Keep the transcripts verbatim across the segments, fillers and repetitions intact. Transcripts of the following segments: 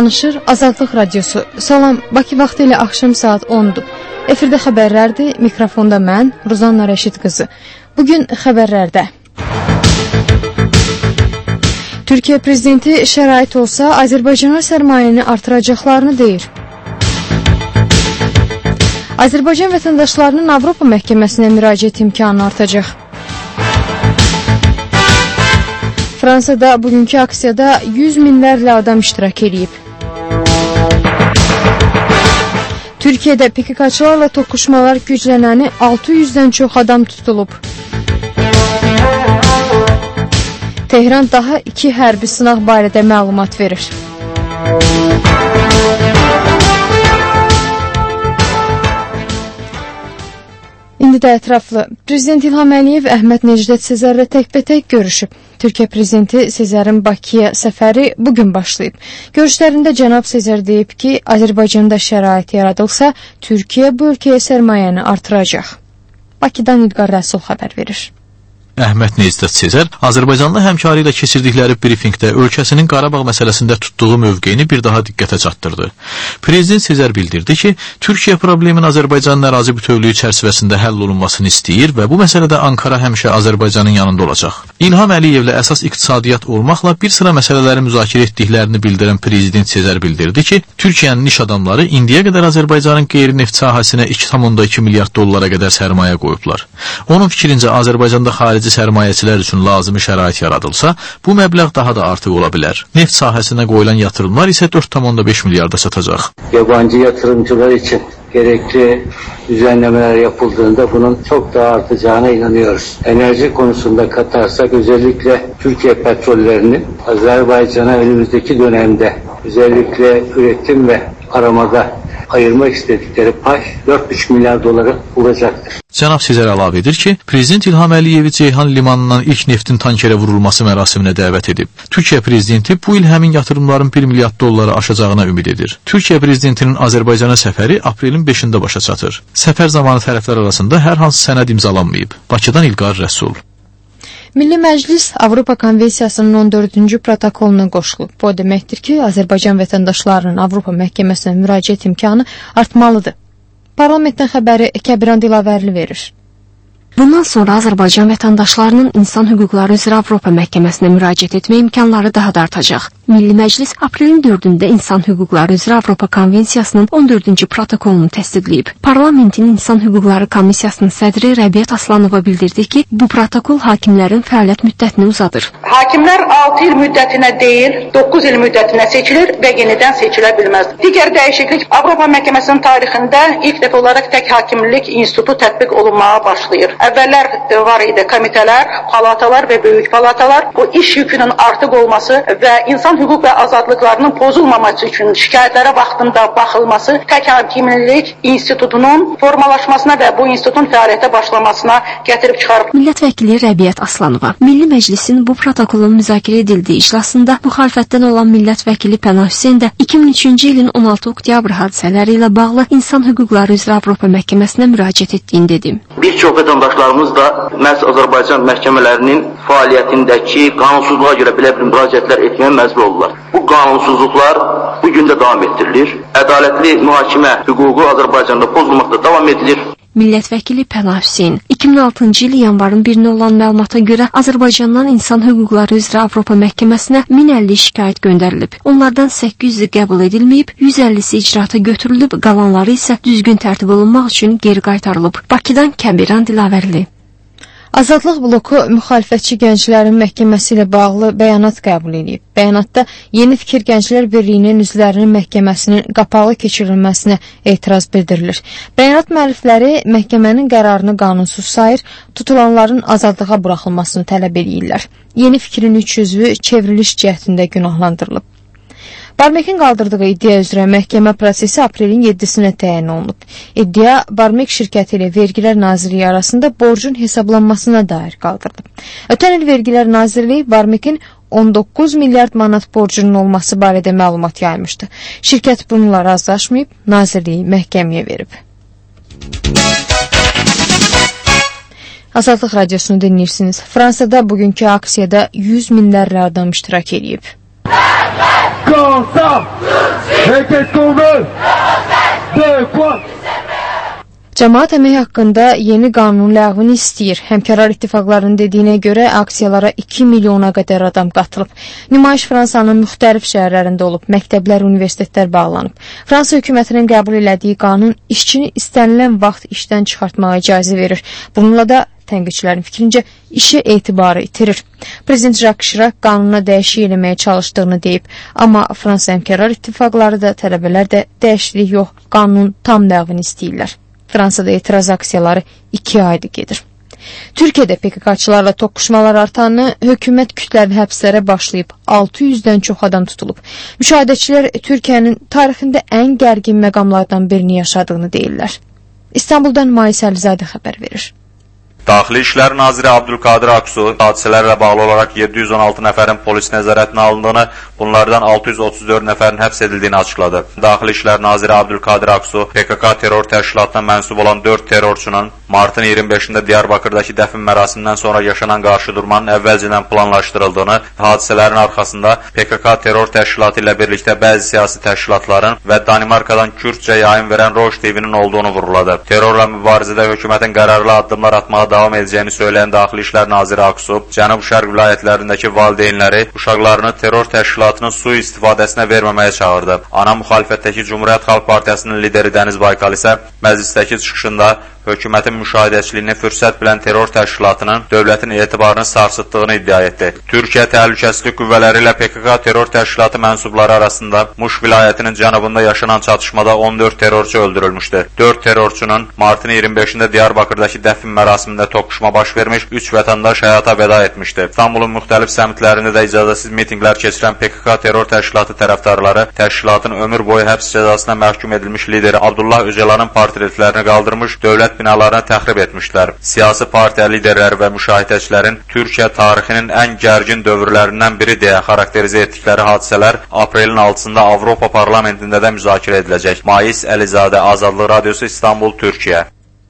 danışır Azadlıq Radiosu. Salam, Bakı vaxtı ilə axşam saat ondur. Efirdə xəbərlərdir, mikrofonda mən, Ruzanna Rəşid qızı. Bugün xəbərlərdə. Türkiyə prezidenti şərait olsa Azərbaycana sərmayəni artıracaqlarını deyir. Azərbaycan vətəndaşlarının Avropa məhkəməsinə müraciət imkanı artacaq. Fransada bugünkü aksiyada yüz minlərlə adam iştirak edib. Türkiyədə P K K'çılarla toqquşmalar güclənəni altı yüzdən çox adam tutulub. Tehran daha iki hərbi sınaq barədə məlumat verir. İndi də ətraflı. Prezident İlham Əliyev Əhməd Necdet Sezerlə təkbətək görüşüb. Türkiyə prezidenti Sezerin Bakıya səfəri bugün başlayıb. Görüşlərində cənab Sezer deyib ki, Azərbaycanda şərait yaradılsa, Türkiyə bu ölkəyə sərmayəni artıracaq. Bakıdan İlqar Rəsul xəbər verir. Əhməd Necdet Sezer Azərbaycanlı həmkarı ilə keçirdikləri brifinqdə ölkəsinin Qarabağ məsələsində tutduğu mövqeyini bir daha diqqətə çatdırdı. Prezident Sezer bildirdi ki, Türkiyə problemin Azərbaycanın ərazi bütövlüyü çərçivəsində həll olunmasını istəyir və bu məsələdə Ankara həmişə Azərbaycanın yanında olacaq. İlham Əliyevlə əsas iqtisadiyyat olmaqla bir sıra məsələləri müzakirə etdiklərini bildirən Prezident Sezer bildirdi ki, Türkiyənin iş adamları indiyə qədər Azərbaycanın qeyri-neft sahəsinə iki tam onda iki milyard dollara qədər sərmayə qoyublar. Onun fikrincə Azərbaycanda xarici sərmayəçilər üçün lazımi şərait yaradılsa, bu məbləğ daha da artıq ola bilər. Neft sahəsinə qoyulan yatırımlar isə dörd tam onda beş milyarda satacaq. Yabancı yatırımcılar için gerekli düzenlemeler yapıldığında bunun çok daha artacağına inanıyoruz. Enerji konusunda katarsak özellikle Türkiye petrollerini Azerbaycan'a önümüzdeki dönemde özellikle üretim ve aramada ayırmak istedikleri pay dört buçuk milyar doları bulacaktır. Cənab Sezer əlavə edir ki, Prezident İlham Əliyevi Ceyhan limanından ilk neftin tankerə vurulması mərasiminə dəvət edib. Türkiyə prezidenti bu il həmin yatırımların bir milyard dolları aşacağına ümid edir. Türkiyə prezidentinin Azərbaycana səfəri aprelin beşində başa çatır. Səfər zamanı tərəflər arasında hər hansı sənəd imzalanmayıb. Bakıdan İlqar Rəsul. Milli Məclis Avropa Konvensiyasının on dördüncü protokoluna qoşulub. Bu deməkdir ki, Azərbaycan vətəndaşlarının Avropa məhkəməsinə müraciət imkanı artmalıdır. Parlamentdən xəbəri Kəbiran Dilavərli verir. Bundan sonra Azərbaycan vətəndaşlarının insan hüquqları üzrə Avropa məhkəməsinə müraciət etmə imkanları daha da artacaq. Milli Məclis aprelin dördündə İnsan Hüquqları üzrə Avropa Konvensiyasının on dördüncü protokolunu təsdiqləyib. Parlamentin İnsan Hüquqları Komissiyasının sədri Rəbiət Aslanova bildirdi ki, bu protokol hakimlərin fəaliyyət müddətini uzadır. Hakimlər altı il müddətinə deyil, doqquz il müddətinə seçilir və yenidən seçilə bilməz. Digər dəyişiklik Avropa məhkəməsinin tarixində ilk dəfə olaraq tək hakimlik institutu tətbiq olunmağa başlayır. Əvvəllər var idi komitələr, palatalar və böyük palatalar. Bu iş yükünün artıq olması və insan hüquq və azadlıqlarının pozulmaması üçün şikayətlərə vaxtında baxılması tək hakimlik institutunun formalaşmasına və bu institutun fəaliyyətə başlamasına gətirib çıxarıb. Millət vəkili Rəbiət Aslanova Milli Məclisin bu protokolun müzakirə edildiyi iclasında müxalifətdən olan millət vəkili Pənah Hüseyn də iki min üçüncü ilin on altı oktyabr hadisələri ilə bağlı insan hüquqları üzrə Avropa məhkəməsinə müraciət etdiyini dedi. Bir çox vətəndaşlarımız da məhz Azərbaycan məhkəmələrinin fəaliyyətindəki qanunsuzluğa görə belə bir müraciətlər etməyə məcbur olurlar. Bu qanunsuzluqlar bu gün də davam etdirilir. Ədalətli mühakimə hüququ Azərbaycanda pozulmaqda davam edilir. Millət vəkili Pənah Hüseyn iki min altıncı il yanvarın birinə olan məlumata görə Azərbaycandan insan hüquqları üzrə Avropa məhkəməsinə min əlli şikayət göndərilib. Onlardan səkkiz yüzü qəbul edilməyib, yüz əllisi icraata götürülüb, qalanları isə düzgün tərtib olunmaq üçün geri qaytarılıb. Bakıdan Kəbiran Dilavərli. Azadlıq bloku müxalifətçi gənclərin məhkəməsi ilə bağlı bəyanat qəbul edib. Bəyanatda Yeni Fikir Gənclər Birliyinin üzvlərinin məhkəməsinin qapalı keçirilməsinə etiraz bildirilir. Bəyanat müəllifləri məhkəmənin qərarını qanunsuz sayır, tutulanların azadlığa buraxılmasını tələb edirlər. Yeni Fikrin üç üzvü çevriliş cəhdində günahlandırılıb. Barmekin qaldırdığı iddia üzrə məhkəmə prosesi aprelin yeddisinə təyin olunub. İddia Barmek şirkəti ilə Vergilər Nazirliyi arasında borcun hesablanmasına dair qaldırılıb. Ötən il Vergilər Nazirliyi Barmekin on doqquz milyard manat borcunun olması barədə məlumat yaymışdı. Şirkət bununla razılaşmayıb, Nazirliyi məhkəməyə verib. Azadlıq Radiosunu dinləyirsiniz. Fransada bugünkü aksiyada yüz minlərlə adam iştirak edib. ensemble et qu'est-ce qu'on veut? De quoi? Cəmaət əmək haqqında yeni qanun ləğvini istəyir. Həmkarlar ittifaqlarının dediyinə görə aksiyalara iki milyona qədər adam qatılıb. Nümayiş Fransanın müxtəlif şəhərlərində olub, məktəblər, universitetlər bağlanıb. Fransa hökumətinin qəbul elədiyi qanun işçini istənilən vaxt işdən çıxartmağa icazə verir. Bununla da tənqidçilərin fikrincə işə etibarı itirir. Prezident Jacques Chirac qanuna dəyişik eləməyə çalışdığını deyib. Amma Fransa həmkarlar ittifaqları da, tələbələr də dəyişiklik yox, qanunun tam ləğvini istəyirlər. Fransada etiraz aksiyaları iki aydır gedir. Türkiyədə P K K-çılarla toqquşmalar artanı, hökumət kütləvi həbslərə başlayıb, altı yüzdən çox adam tutulub. Müşahidəçilər Türkiyənin tarixində ən gərgin məqamlardan birini yaşadığını deyirlər. İstanbuldan Mayis Əlizadə xəbər verir. Daxili İşlər Naziri Abdülkadir Aksu hadisələrlə bağlı olaraq yeddi yüz on altı nəfərin polis nəzarətinə alındığını, bunlardan altı yüz otuz dörd nəfərin həbs edildiyini açıqladı. Daxili İşlər Naziri Abdülkadir Aksu P K K terror təşkilatına mənsub olan dörd terrorçunun martın iyirmi beşində Diyarbakırdakı dəfn mərasimindən sonra yaşanan qarşıdurmanın əvvəlcədən planlaşdırıldığını, hadisələrin arxasında P K K terror təşkilatı ilə birlikdə bəzi siyasi təşkilatların və Danimarkadan Kürtcə yayım verən Roş T V-nin olduğunu vurğuladı. Terrorla mübarizədə hökumətin qərarlı addımlar atmağa davam edəcəyini söyləyən Daxili İşlər Naziri Aksu, Cənub-Şərq vilayətlərindəki valideynləri uşaqlarını terror təşkilatının sui-istifadəsinə verməməyə çağırdı. Ana müxalifətdəki Cumhuriyyət Xalq Partiyasının lideri Dəniz Baykal isə məclisdəki çıxışında hökumətin müşahidəçiliyini fürsət bilən terror təşkilatının dövlətin etibarını sarsıtdığını iddia etdi. Türkiyə Təhlükəsizlik Qüvvələri ilə P K K terror təşkilatı mənsubları arasında Muş vilayətinin cənubunda yaşanan çatışmada on dörd terrorçu öldürülmüşdü. dörd terrorçunun martın iyirmi beşində Diyarbakırdakı dəfn mərasimində toqquşma baş vermiş, üç vətəndaş həyata vəda etmişdi. İstanbulun müxtəlif səmtlərində də icazəsiz mitinqlər keçirən P K K terror təşkilatı tərəfdarları təşkilatın ömür boyu həbs cəzasına məhkum edilmiş lideri Abdullah Öcalanın portretlərini qaldırmış, dövlət binalarını təxrib etmişlər. Siyasi partiya liderləri və müşahidəçilərin Türkiyə tarixinin ən gərgin dövrlərindən biri deyə xarakterizə etdikləri hadisələr aprelin altısında Avropa Parlamentində də müzakirə ediləcək. Mayis Əlizadə, Azadlıq Radiosu, İstanbul, Türkiyə.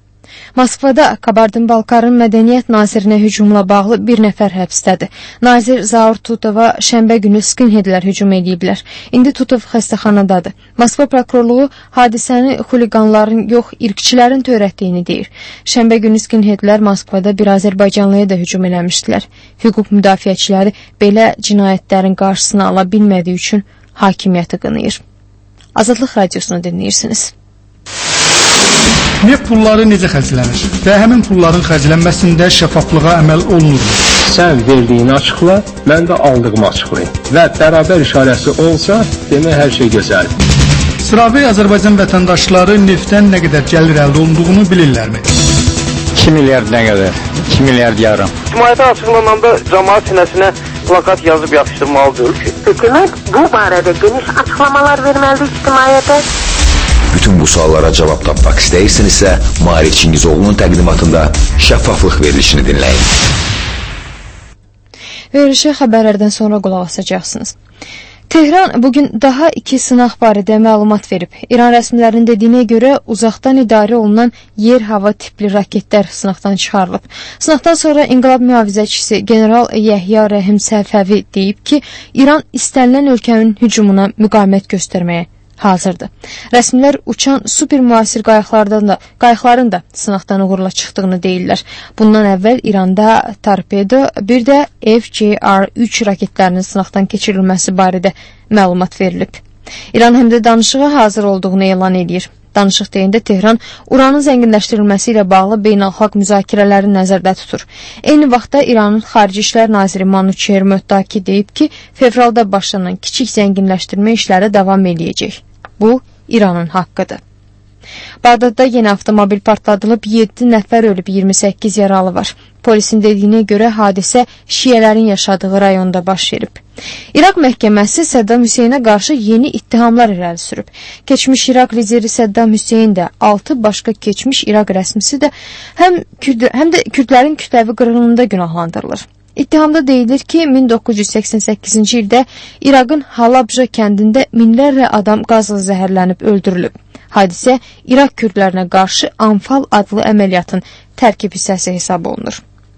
Moskvada Kabardin-Balkarın mədəniyyət nazirinə hücumla bağlı bir nəfər həbsdədir. Nazir Zaur Tutova şənbə günü skinheadlər hücum ediblər. İndi Tutov xəstəxanadadır. Moskva prokurorluğu hadisəni xuliqanların yox, irqçilərin törətdiyini deyir. Şənbə günü skinheadlər Moskvada bir Azərbaycanlıya da hücum eləmişdilər. Hüquq müdafiəçiləri belə cinayətlərin qarşısını ala bilmədiyi üçün hakimiyyəti qınayır. Azadlıq Radiosunu dinləyirsiniz. Neft pulları necə xərclənir və həmin pulların xərclənməsində şəffaflığa əməl olunur. Sən verdiyini açıqla, mən də aldığımı açıqlayım. Və bərabər işarəsi olsa, demək hər şey gözəldir. Sıravi Azərbaycan vətəndaşları neftdən nə qədər gəlir əldə olunduğunu bilirlərmi? iki milyard nə qədər? iki milyard yarım. İctimaiyyətə açıqlananda cəmaət sinəsinə plakat yazıb yapışdırmalıdır ki, hökumət bu barədə geniş açıqlamalar verməlidir ictimaiyyətə. Bütün bu suallara cavab tapmaq istəyirsinizsə, Mahir Çingizoğlu'nun təqdimatında şəffaflıq verilişini dinləyin. Verilişə xəbərlərdən sonra qulaq asacaqsınız. Tehran bugün daha iki sınaq barədə məlumat verib. İran rəsmilərinin dediyinə görə uzaqdan idarə olunan yer-hava tipli raketlər sınaqdan çıxarılıb. Sınaqdan sonra İnqilab mühafizəçisi General Yəhya Rəhim Səfəvi deyib ki, İran istənilən ölkənin hücumuna müqavimət göstərməyə hazırdır. Rəsmilər uçan super müasir qayıqlardan da, qayıqların da sınaqdan uğurla çıxdığını deyirlər. Bundan əvvəl İranda torpedo, bir də F C R üç raketlərinin sınaqdan keçirilməsi barədə məlumat verilib. İran həm də danışığa hazır olduğunu elan edir. Danışıq deyəndə Tehran uranın zənginləşdirilməsi ilə bağlı beynəlxalq müzakirələri nəzərdə tutur. Eyni vaxtda İranın Xarici İşlər Naziri Manuçer Möttaki deyib ki, fevralda başlanan kiçik zənginləşdirmə işləri davam edəcək. Bu, İranın haqqıdır. Bağdadda yeni avtomobil partladılıb, yeddi nəfər ölüb, iyirmi səkkiz yaralı var. Polisin dediyinə görə hadisə şiələrin yaşadığı rayonda baş verib. İraq məhkəməsi Səddam Hüseynə qarşı yeni ittihamlar irəli sürüb. Keçmiş İraq lideri Səddam Hüseyn də, altı başqa keçmiş İraq rəsmisi də həm, Kürd, həm də Kürdlərin kütləvi qırğınında günahlandırılır. İttihamda deyilir ki, min doqquz yüz səksən səkkizinci ildə İraqın Halabja kəndində minlərlə adam qazla zəhərlənib öldürülüb. Hadisə İraq kürdlərinə qarşı Anfal adlı əməliyyatın tərkib hissəsi hesab olunur.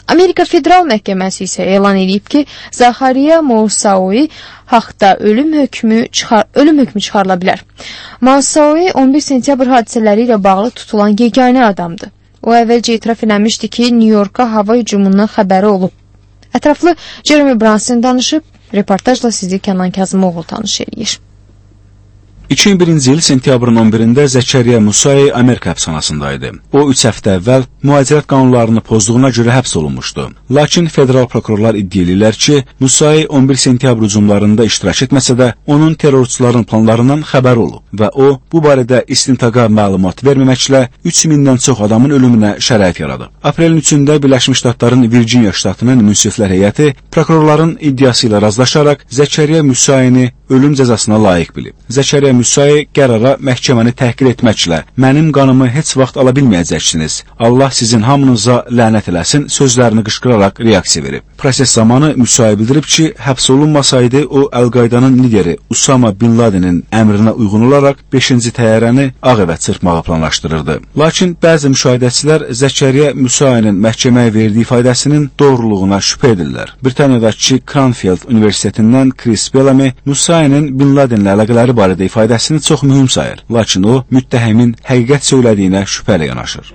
Amerika Federal Məhkəməsi isə elan edib ki, Zaxariya Moussaoui haqda ölüm hökmü, çıxar, ölüm hökmü çıxarıla bilər. Moussaoui on bir sentyabr hadisələri ilə bağlı tutulan yeganə adamdır. O əvvəlcə etiraf eləmişdi ki, New Yorka hava hücumundan xəbəri olub. Ətraflı Jeremy Branson danışıb, reportajla sizi Kənan Kazımoğlu tanış eləyir. iki min birinci il sentyabrın on birində Zəkəriya Musai Amerika həbsxanasındaydı. O, üç həftə əvvəl mühacirət qanunlarını pozduğuna görə həbs olunmuşdu. Lakin federal prokurorlar iddia edirlər ki, Musai on bir sentyabr hücumlarında iştirak etməsə də, onun terrorçuların planlarından xəbər olub və o, bu barədə istintaqa məlumat verməməklə üç mindən çox adamın ölümünə şərait yaradıb. Aprelin üçündə Birləşmiş Ştatların Virginia ştatının münsiflər heyəti prokurorların iddiası ilə razılaşaraq Zəkəriya Musaini ölüm cəzasına layiq bilib. Zəkəriya Musai qərara məhkəməni təhqir etməklə mənim qanımı heç vaxt ala bilməyəcəksiniz. Allah sizin hamınıza lənət eləsin sözlərini qışqıraraq reaksiya verib. Proses zamanı Musai bildirib ki, həbs olunmasaydı o Əl-Qaydanın lideri Usama Bin Ladenin əmrinə uyğun olaraq beşinci təyyarəni Ağ evə çırpmağı planlaşdırırdı. Lakin bəzi müşahidəçilər Zəkəriya Musainin məhkəməyə verdiyi ifadəsinin doğruluğuna şübhə edirlər. Britaniyadakı Cranfield Universitetindən Chris Bellamy Musainin Bin Ladenlə əlaqələri barədə ifadəsini çox mühüm sayır. Lakin o, müttəhimin həqiqət söylədiyinə şübhələ yanaşır.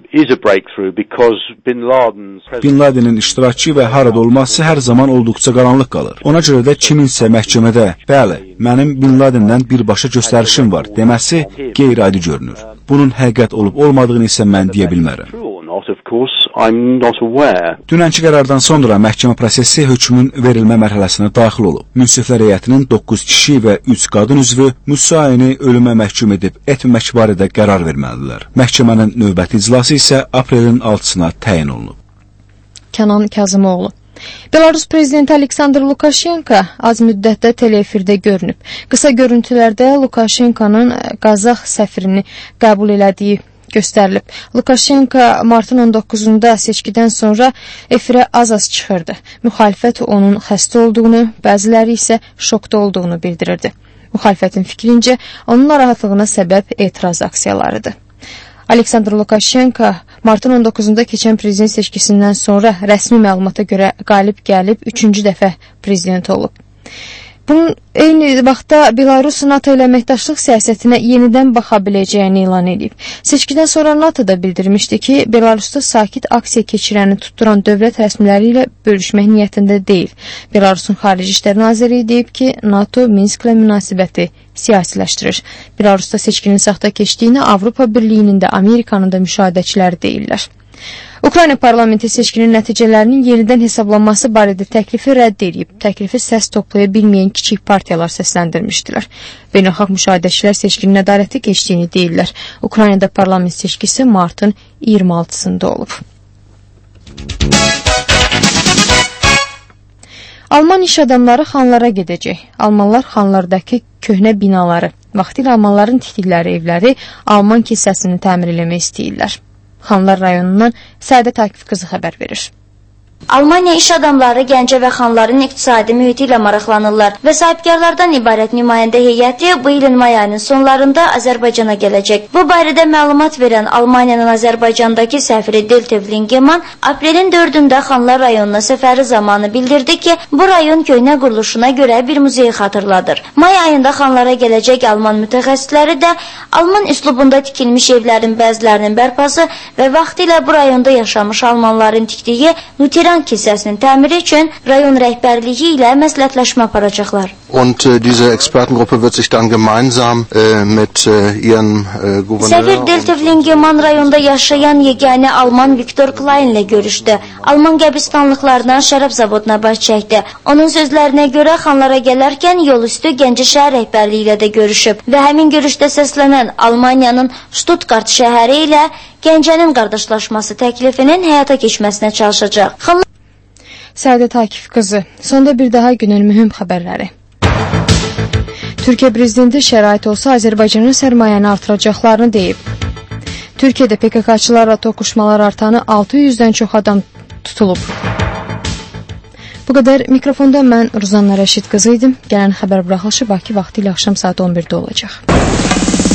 Bin Ladenin iştirakçı və harada olması hər zaman olduqca qaranlıq qalır. Ona görə də kiminsə məhkəmədə, bəli, mənim Bin Ladenlə birbaşa göstərişim var deməsi qeyri-adi görünür. Bunun həqiqət olub-olmadığını isə mən deyə bilmərəm. Dünənki qərardan sonra məhkəmə prosesi hökmün verilmə mərhələsinə daxil olub. Münsiflər heyətinin doqquz kişi və üç qadın üzvü Musaini ölümə məhkum edib etməmək barədə qərar verməlidirlər. Məhkəmənin növbəti iclası isə aprelin altısına təyin olunub. Kənan Kazımoğlu. Belarus prezidenti Aleksandr Lukashenko az müddətdə teleefirdə görünüb. Qısa görüntülərdə Lukashenkonun Qazax səfirini qəbul elədiyi göstərilib. Lukashenko martın on doqquzunda seçkidən sonra efirə az-az çıxırdı. Müxalifət onun xəstə olduğunu, bəziləri isə şokda olduğunu bildirirdi. Müxalifətin fikrincə, onun narahatlığına səbəb etiraz aksiyalarıdır. Aleksandr Lukashenko martın on doqquzunda keçən prezident seçkisindən sonra rəsmi məlumata görə qalib gəlib üçüncü dəfə prezident olub. Bunun eyni vaxtda Belarus NATO ilə əməkdaşlıq siyasətinə yenidən baxa biləcəyini elan edib. Seçkidən sonra NATO da bildirmişdi ki, Belarusda sakit aksiya keçirəni tutduran dövlət rəsmiləri ilə bölüşmək niyyətində deyil. Belarusun Xarici İşlər Naziri deyib ki, NATO Minsklə münasibəti siyasiləşdirir. Belarusda seçkinin saxta keçdiyini Avropa Birliyinin də Amerikanın da müşahidəçiləri deyirlər. Ukrayna parlamenti seçkinin nəticələrinin yenidən hesablanması barədə təklifi rədd edib. Təklifi səs toplaya bilməyən kiçik partiyalar səsləndirmişdilər. Beynəlxalq müşahidəçilər seçkinin ədalətli keçdiyini deyirlər. Ukraynada parlament seçkisi martın iyirmi altısında olub. Alman iş adamları xanlara gedəcək. Almanlar xanlardakı köhnə binaları, vaxtilə almanların tikdikləri evləri Alman kilsəsini təmir eləmək istəyirlər. Xanlar rayonundan Səadət Akif qızı xəbər verir. Almaniya iş adamları Gəncə və xanların iqtisadi mühiti ilə maraqlanırlar və sahibkarlardan ibarət nümayəndə heyəti bu ilin may ayının sonlarında Azərbaycana gələcək. Bu barədə məlumat verən Almaniyanın Azərbaycandakı səfiri Deltev Lingeman aprelin dördündə Xanlar rayonuna səfəri zamanı bildirdi ki, bu rayon köhnə quruluşuna görə bir muzeyi xatırladır. May ayında Xanlara gələcək Alman mütəxəssisləri də Alman üslubunda tikilmiş evlərin bəzilərinin bərpası və vaxtilə bu rayonda yaşamış Almanların tikdiyi Luteran kilsəsinin təmiri üçün rayon rəhbərliyi ilə məsləhətləşmə aparacaqlar. Und äh, diese Expertengruppe wird sich dann gemeinsam äh, mit äh, ihren äh, Gouverneur... Səfir Deltev Lingeman rayonda yaşayan yeganə Alman Viktor Klein ilə görüşdü. Alman qəbristanlıqlarından şərab zavoduna baş çəkdi. Onun sözlərinə görə xanlara gələrkən yol üstü Gəncə şəhər rəhbərliyi ilə də görüşüb və həmin görüşdə səslənən Almaniyanın Stuttgart şəhəri ilə Gəncənin qardaşlaşması təklifinin həyata keçməsinə çalışacaq. Xanlar... Səadət Akif qızı, sonda bir daha günün mühüm xəbərləri. Türkiyə prezidenti şərait olsa Azərbaycanın sərmayəni artıracaqlarını deyib. Türkiyədə P K K-çılarla toqquşmalar artanı altı yüzdən çox adam tutulub. Bu qədər mikrofonda mən Ruzanna Rəşid qızı idim. Gələn xəbər buraxılışı Bakı vaxtı ilə axşam saat on birdə olacaq.